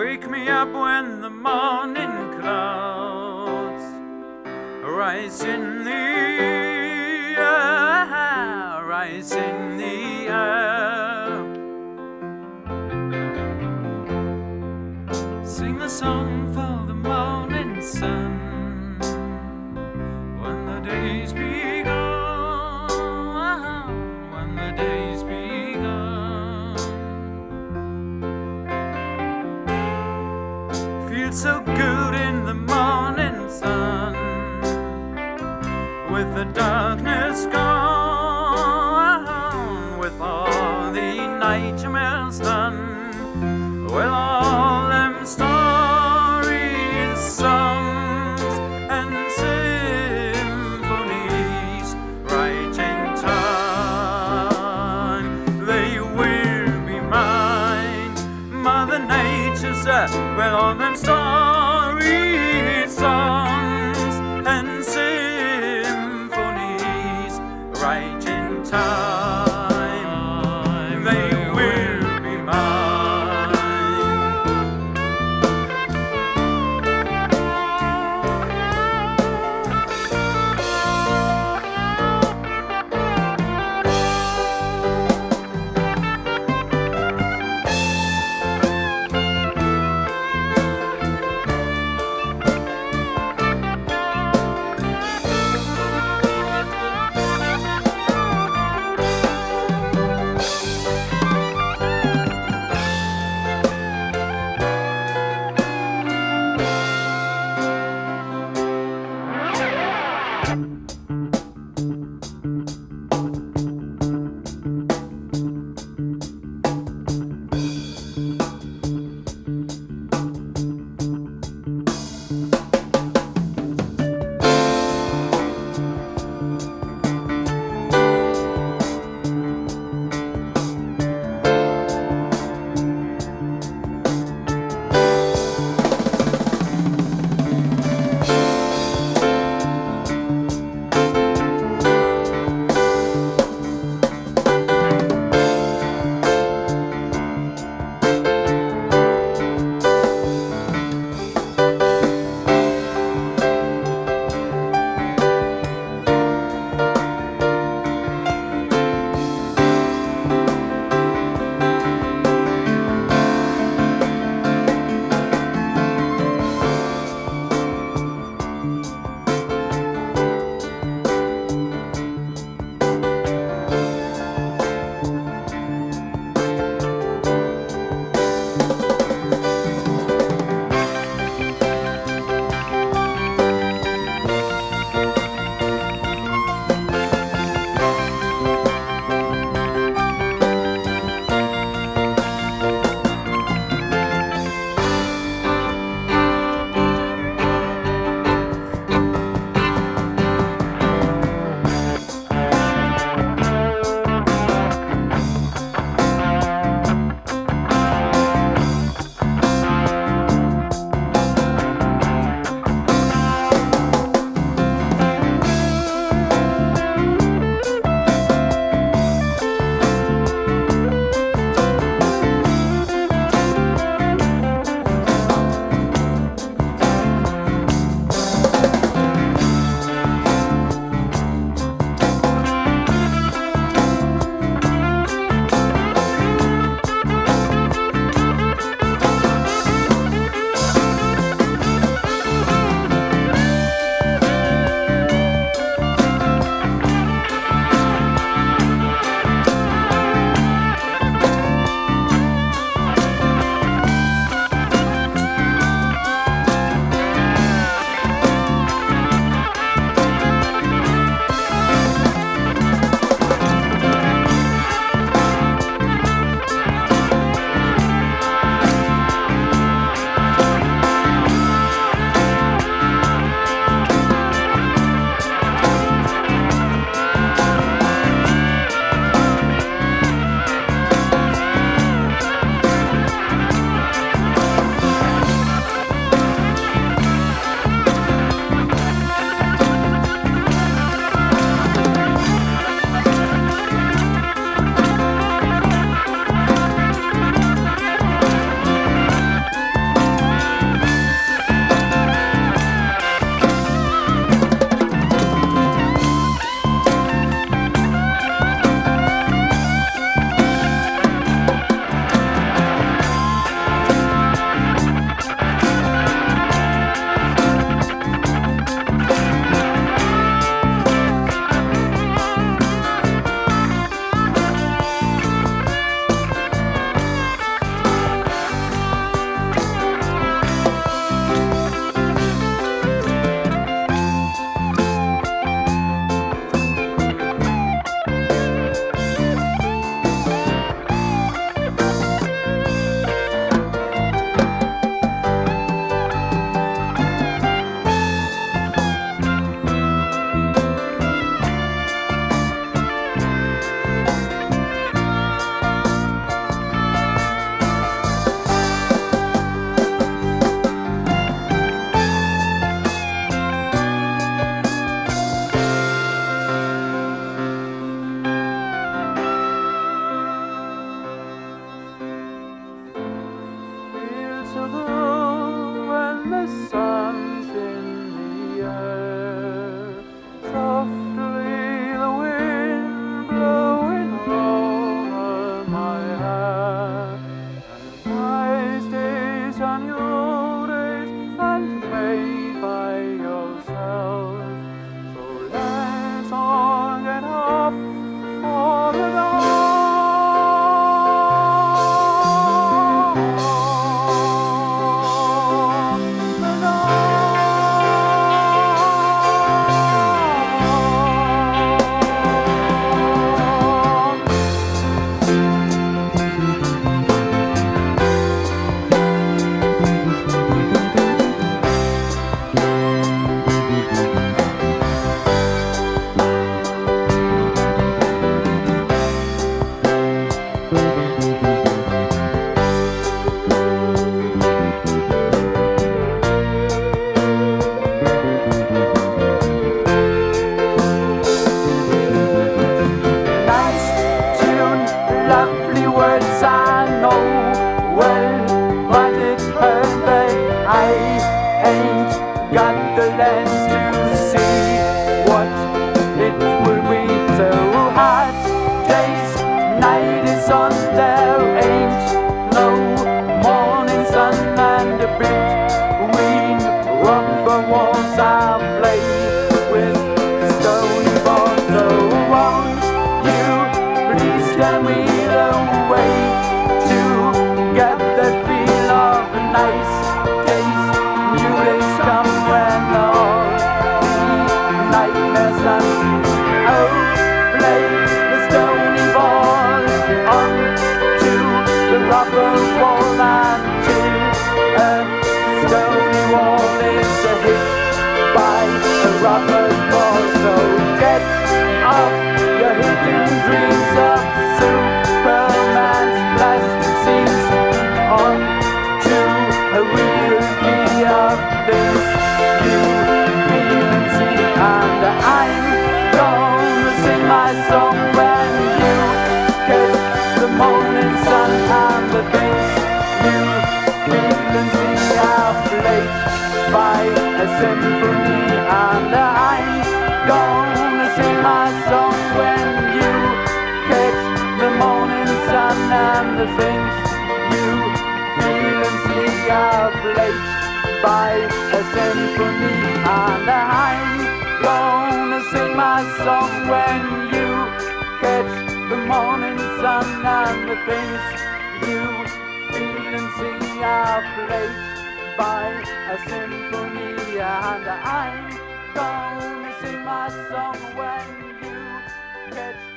Wake me up when the morning clouds rise in the air, rise in the air. Sing the song for the morning sun when the day's begun, when the day's begun. Feels so good in the morning sun with the darkness gone, with all the nightmares done. Well, all them stories, songs, and symphonies right in time, they will be mine. Mother Nature said, well, all them stories, songs, and symphonies right in time, they will be mine. to the room when the sun's in the air. Softly the wind blowing over my hair. Nice days and your days and made by yourself. So let's all get up for the dawn. Lovely words I know well, but it hurt that I ain't got the lens to see what it will be. So hot days, night is on, there ain't no morning sun, and between rubber walls I play with stony balls. So won't you please tell me the way to get that feel of nice days? New days come when all the nightmares and play the stony ball onto the rubber wall until a stony wall is hit by a rubber ball. So get off your hidden dreams of Superman's plastic scenes onto a reality of things you feel and see. And I'm gonna sing my song when you catch the morning sun, and the things you feel and see are played by a symphony. And I'm gonna sing my song when you catch the morning sun, and the things you feel and see are played by a symphony. And I'm gonna sing my song when you catch the morning sun, and the things you feel and see are played by a symphony. And I'm gonna sing my song when you catch